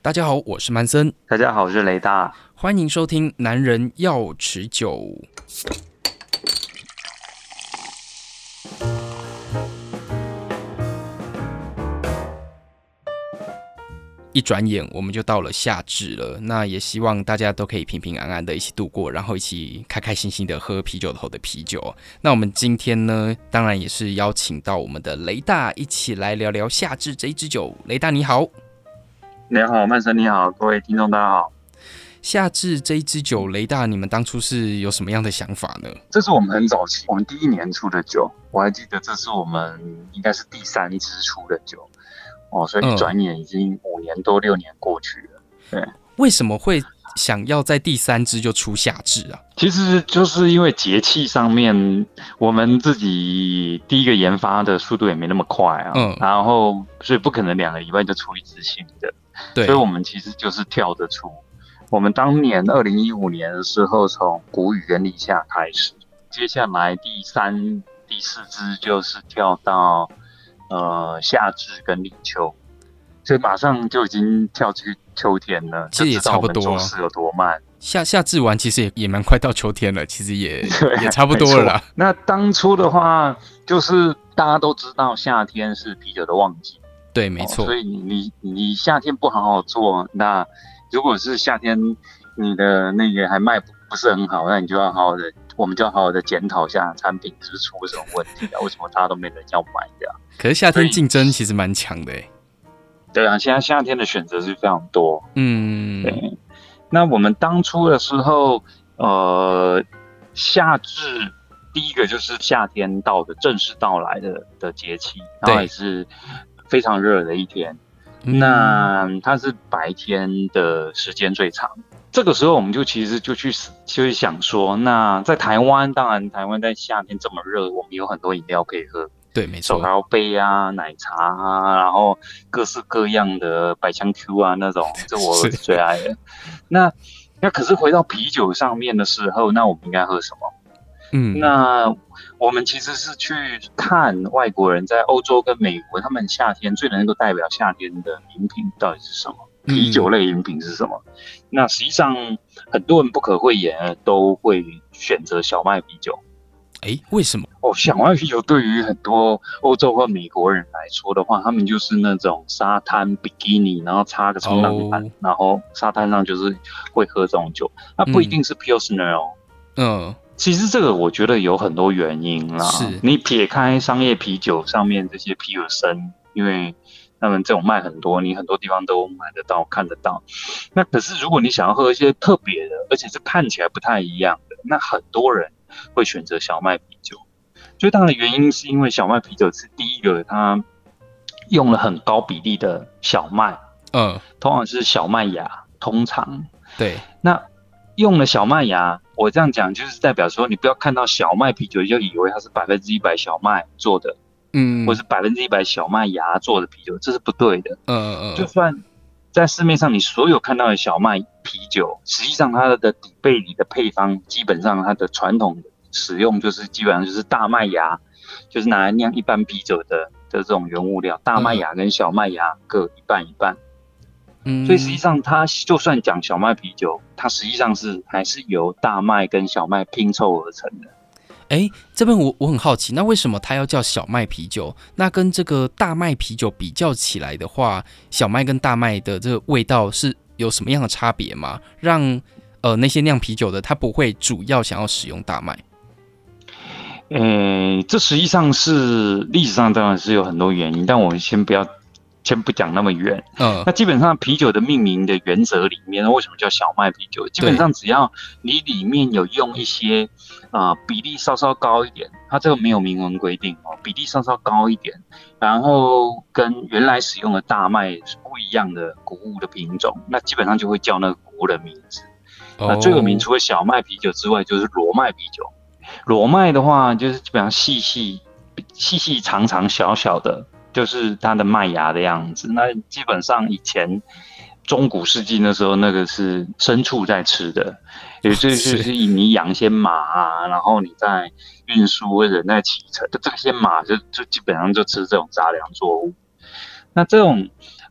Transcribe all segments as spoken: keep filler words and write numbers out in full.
大家好，我是曼森。 大家好，我是雷大。 欢迎收听《男人要持久》。一转眼我们就到了夏至了，那也希望大家都可以平平安安的一起度过，然后一起开开心心的喝啤酒头的啤酒。那我们今天呢，当然也是邀请到我们的雷大一起来聊聊夏至这一支酒。雷大你好。 你好，曼森你好，各位听众大家好。 夏至这一支酒，雷大你们当初是有什么样的想法呢？ 这是我们很早期，我们第一年出的酒，我还记得这是我们应该是第三支出的酒。哦，所以一转眼已经五年多六年过去了。对， 为什么会想要在第三支就出夏至啊？ 其实就是因为节气上面，我们自己第一个研发的速度也没那么快啊。嗯，然后所以不可能两个礼拜就出一支新的。对，所以我们其实就是跳着出。我们当年二零一五年的时候，从谷雨跟立夏开始，接下来第三、第四支就是跳到。呃，夏至跟立秋，所以马上就已经跳去秋天了。 其实也差不多， 做事有多慢。 夏夏至完，其实也也蛮快到秋天了，其实也也差不多了啦。 那当初的话，就是大家都知道夏天是啤酒的旺季， 对，没错。 哦、所以你你你夏天不好好做，那如果是夏天你的那个还卖不不是很好，那你就要好好的。我们就要好好的检讨一下产品是不是出了什么问题啊？为什么大家都没人要买的、啊？ 可是夏天竞争其实蛮强的哎、欸。 对啊，现在夏天的选择是非常多。 嗯， 对。那我们当初的时候，呃，夏至第一个就是夏天到的正式到来的的节气，然后也是非常热的一天。那它是白天的时间最长。这个时候我们就其实就去就去想说，那在台湾，当然台湾在夏天这么热，我们有很多饮料可以喝， 对，没错， 手摇杯啊、奶茶啊，然后各式各样的百香 Q 啊那种，这我最爱的。那那可是回到啤酒上面的时候，那我们应该喝什么？嗯，那我们其实是去看外国人在欧洲跟美国，他们夏天最能够代表夏天的饮品到底是什么？啤酒类饮品是什么？嗯、那实际上很多人不可讳言都会选择小麦啤酒。 哎，为什么？ 哦，小麦啤酒对于很多欧洲或美国人来说的话，他们就是那种沙滩比基尼，然后插个冲浪板， oh. 然后沙滩上就是会喝这种酒。那不一定是 Pilsner 哦。嗯。其实这个我觉得有很多原因啦。是。你撇开商业啤酒上面这些皮尔森，因为他们这种卖很多，你很多地方都买得到、看得到。那可是如果你想要喝一些特别的，而且是看起来不太一样的，那很多人会选择小麦啤酒。最大的原因是因为小麦啤酒是第一个，它用了很高比例的小麦，嗯，通常是小麦芽，通常对。 那用了小麦芽，我这样讲就是代表说，你不要看到小麦啤酒就以为它是百分之一百小麦做的。嗯，或是百分之一百小麦芽做的啤酒，这是不对的。嗯嗯，就算在市面上你所有看到的小麦啤酒，实际上它的底背里的配方，基本上它的传统使用就是基本上就是大麦芽，就是拿来酿一般啤酒的的这种原物料，大麦芽跟小麦芽各一半一半。嗯，所以实际上它就算讲小麦啤酒，它实际上是还是由大麦跟小麦拼凑而成的。 哎，这边我我很好奇，那为什么它要叫小麦啤酒？那跟这个大麦啤酒比较起来的话，小麦跟大麦的这个味道是有什么样的差别吗？让呃那些酿啤酒的他不会主要想要使用大麦？ 呃，这实际上是历史上当然是有很多原因，但我们先不要。先不讲那么远，嗯，那基本上啤酒的命名的原则里面，为什么叫小麦啤酒？基本上只要你里面有用一些啊、呃、比例稍稍高一点，它这个没有明文规定哦，比例稍稍高一点，然后跟原来使用的大麦是不一样的谷物的品种，那基本上就会叫那个谷物的名字。哦、那最有名除了小麦啤酒之外，就是裸麦啤酒。裸麦的话，就是基本上细细细细长长小小的。就是它的麦芽的样子，那基本上以前中古世纪那时候，那个是牲畜在吃的，也就是你养一些马啊，然后你在运输人在骑乘，这些马就就基本上就吃这种杂粮作物。那这种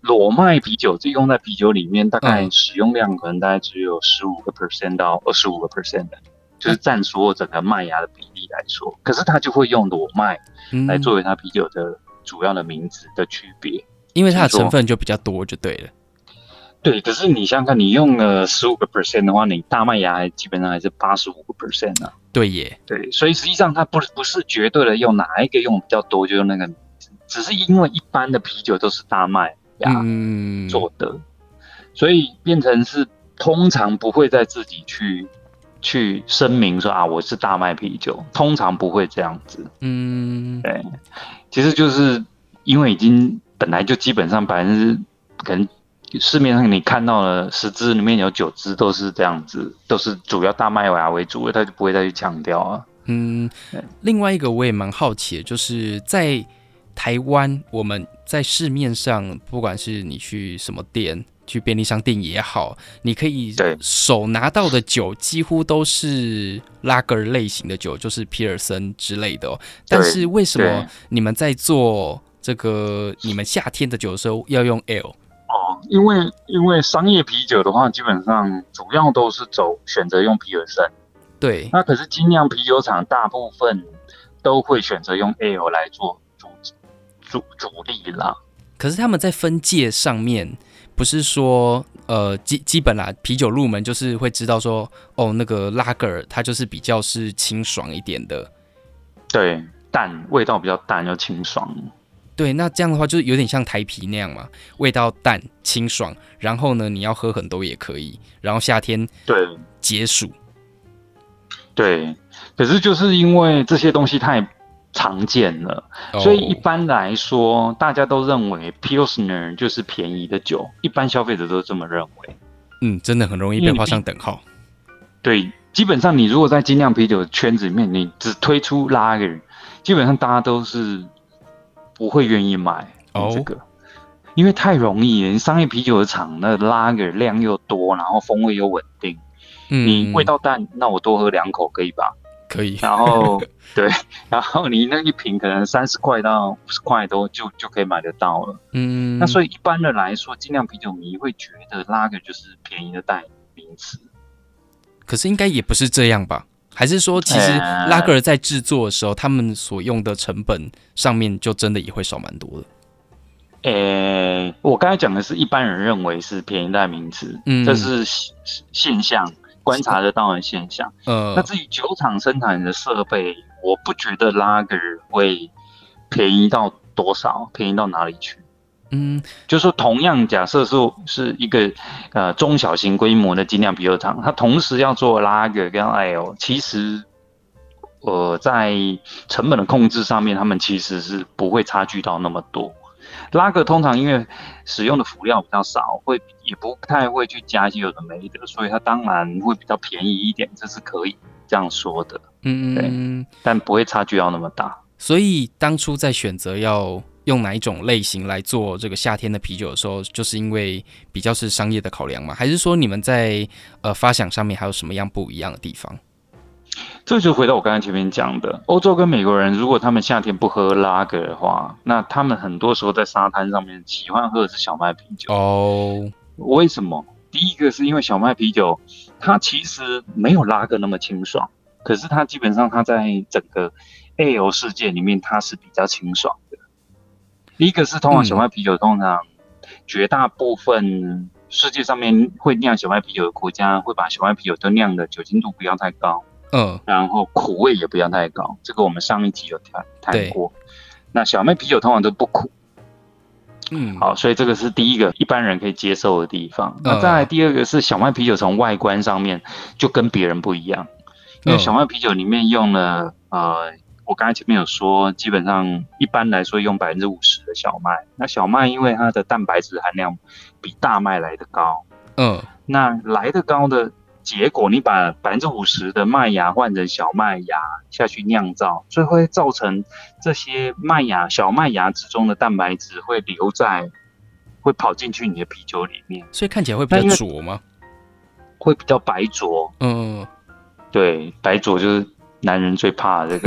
裸麦啤酒就用在啤酒里面，大概使用量可能大概只有十五个 percent 到二十五个 percent 的，就是占所有整个麦芽的比例来说。可是它就会用裸麦来作为它啤酒的主要的名字的区别， 因为它的成分就比较多，就对了。 对，可是你想想看，你用了十五个 percent 的话，你大麦芽基本上还是八十五个 percent 啊。 对耶， 对，所以实际上它不不是绝对的用哪一个用比较多就用那个名字，只是因为一般的啤酒都是大麦芽做的，嗯、所以变成是通常不会再自己去去声明说啊我是大麦啤酒，通常不会这样子。嗯，对，其实就是因为已经本来就基本上百分之可能。市面上你看到的十支里面有九支都是这样子，都是主要大麦芽为主的，他就不会再去强调啊。嗯， 另外一个我也蛮好奇的，就是在台湾，我们在市面上，不管是你去什么店，去便利商店也好，你可以手拿到的酒几乎都是拉格类型的酒，就是皮尔森之类的哦。但是为什么你们在做这个你们夏天的酒的时候要用 L？ 哦，因为因为商业啤酒的话，基本上主要都是走选择用皮尔森。 对， 那可是精酿啤酒厂大部分都会选择用 Ale 来做主主主力啦。 可是他们在分界上面，不是说呃基基本啦，啤酒入门就是会知道说，哦，那个拉格尔它就是比较是清爽一点的。 对，淡，味道比较淡又清爽。 对，那这样的话就是有点像台啤那样嘛，味道淡清爽，然后呢你要喝很多也可以，然后夏天对解暑。 对，可是就是因为这些东西太常见了，哦、所以一般来说大家都认为 Pilsner 就是便宜的酒，一般消费者都这么认为。 嗯，真的很容易被画上等号。 对，基本上你如果在精酿啤酒圈子里面，你只推出 Lager， 基本上大家都是不会愿意买这个，哦、因为太容易了。商业啤酒的厂那 Lager 量又多，然后风味又稳定，嗯、你味道淡，那我多喝两口可以吧？ 可以。 然后对，然后你那一瓶可能三十块到五十块都就就可以买得到了。嗯，那所以一般的来说，精酿啤酒迷会觉得 Lager 就是便宜的代名词。 可是应该也不是这样吧？还是说，其实拉格尔在制作的时候，呃、他们所用的成本上面就真的也会少蛮多的。 呃，我刚才讲的是一般人认为是便宜代名词，嗯，这是现象，观察得到的现象。呃，那至于酒厂生产的设备，我不觉得拉格尔会便宜到多少，便宜到哪里去。嗯，就是说同样假设是是一个呃中小型规模的精酿啤酒厂，它同时要做拉格跟 Ale， 其实呃在成本的控制上面，他们其实是不会差距到那么多。拉格通常因为使用的辅料比较少，会也不太会去加一些有的没的，所以它当然会比较便宜一点，这是可以这样说的。嗯，对，但不会差距到那么大。 所以当初在选择要用哪一种类型来做这个夏天的啤酒的时候，就是因为比较是商业的考量吗？还是说你们在呃发想上面还有什么样不一样的地方？ 这就回到我刚才前面讲的，欧洲跟美国人如果他们夏天不喝拉格的话，那他们很多时候在沙滩上面喜欢喝的是小麦啤酒。哦，为什么？第一个是因为小麦啤酒它其实没有拉格那么清爽，可是它基本上它在整个 Ale 世界里面它是比较清爽的。第一个是通常小麦啤酒，通常绝大部分世界上面会酿小麦啤酒的国家会把小麦啤酒都酿的酒精度不要太高，嗯，然后苦味也不要太高，这个我们上一集有谈谈过。那小麦啤酒通常都不苦，嗯，好，所以这个是第一个一般人可以接受的地方。那再来第二个是小麦啤酒从外观上面就跟别人不一样，因为小麦啤酒里面用了呃。我刚才前面有说，基本上一般来说用百分之五十的小麦。那小麦因为它的蛋白质含量比大麦来得高，嗯，那来得高的结果，你把百分之五十的麦芽换成小麦芽下去酿造，所以会造成这些麦芽小麦芽之中的蛋白质会留在，会跑进去你的啤酒里面， 所以看起来会比较浊吗？ 会比较白浊，嗯，对，白浊就是男人最怕的这个。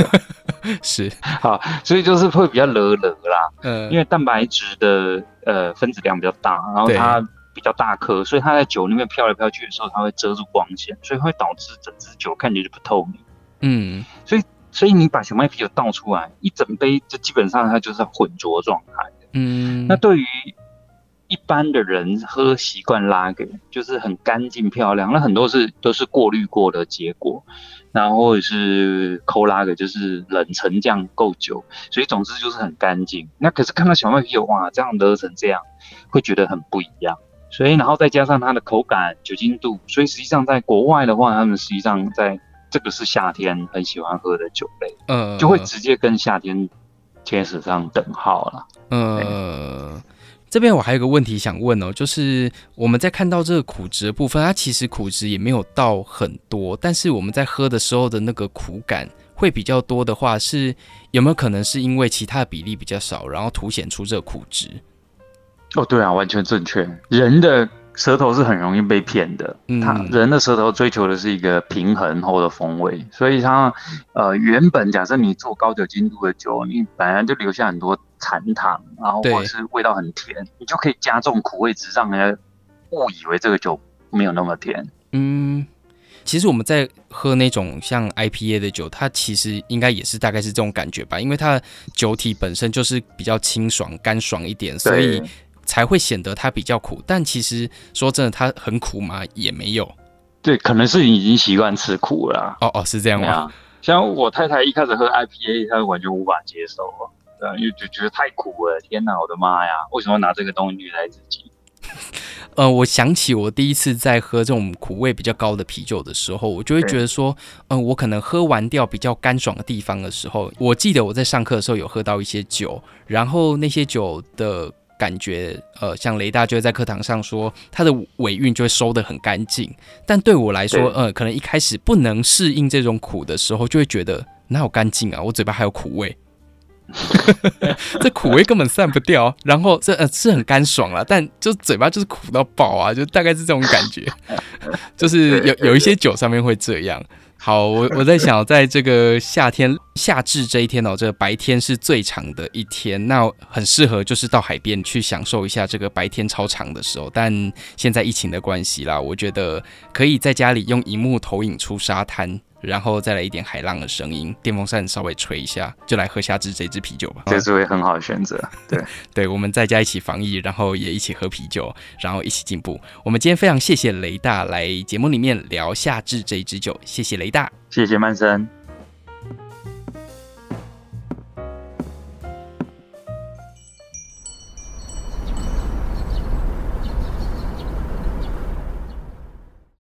是， 好，所以就是会比较勒勒啦。嗯，因为蛋白质的呃分子量比较大，然后它比较大颗，所以它在酒里面飘来飘去的时候，它会遮住光线，所以会导致整支酒看起来就不透明。嗯，所以所以你把小麦啤酒倒出来，一整杯就基本上它就是混浊状态。嗯，那对于一般的人喝习惯拉格，就是很干净漂亮，那很多是都是过滤过的结果，然后或者是抠拉格，就是冷沉降够久，所以总之就是很干净。那可是看到小麦啤酒，哇，这样勒成这样，会觉得很不一样。所以然后再加上它的口感、酒精度，所以实际上在国外的话，他们实际上在这个是夏天很喜欢喝的酒类，嗯，就会直接跟夏天贴上等号了。 嗯。这边我还有个问题想问哦，就是我们在看到这个苦质的部分，它其实苦质也没有到很多，但是我们在喝的时候的那个苦感会比较多的话，是有没有可能是因为其他的比例比较少，然后凸显出这个苦质？ 哦，对啊，完全正确。人的舌头是很容易被骗的，嗯，他人的舌头追求的是一个平衡后的风味，所以它呃原本假设你做高酒精度的酒，你本来就留下很多残糖，然后或者是味道很甜，你就可以加重苦味值，让人家误以为这个酒没有那么甜。 嗯，其实我们在喝那种像 I P A 的酒，它其实应该也是大概是这种感觉吧，因为它的酒体本身就是比较清爽干爽一点，所以才会显得它比较苦。但其实说真的，它很苦吗？也没有。 对，可能是你已经习惯吃苦了。 哦哦，是这样吗？ 像我太太一开始喝 I P A， 她完全无法接受啊。对，因为就觉得太苦了，天哪，我的妈呀！为什么要拿这个东西虐待自己？ 呃，我想起我第一次在喝这种苦味比较高的啤酒的时候，我就会觉得说，嗯、呃，我可能喝完掉比较干爽的地方的时候，我记得我在上课的时候有喝到一些酒，然后那些酒的感觉，呃，像雷大就会在课堂上说，它的尾韵就会收得很干净。但对我来说，呃，可能一开始不能适应这种苦的时候，就会觉得哪有干净啊，我嘴巴还有苦味。这苦味根本散不掉，然后这呃是很干爽啦，但就嘴巴就是苦到爆啊，就大概是这种感觉，就是有有一些酒上面会这样。好，我我在想，在这个夏天夏至这一天哦，这个白天是最长的一天，那很适合就是到海边去享受一下这个白天超长的时候。但现在疫情的关系啦，我觉得可以在家里用萤幕投影出沙滩。然后再来一点海浪的声音，电风扇稍微吹一下，就来喝夏至这支啤酒吧。 这是位很好的选择。对对，我们在家一起防疫，然后也一起喝啤酒，然后一起进步。我们今天非常谢谢雷大来节目里面聊夏至这一支酒，谢谢雷大， 谢谢曼森。